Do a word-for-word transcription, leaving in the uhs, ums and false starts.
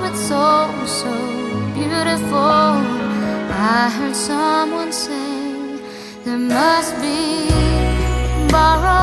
it's so, so beautiful. I heard someone say there must be borrowed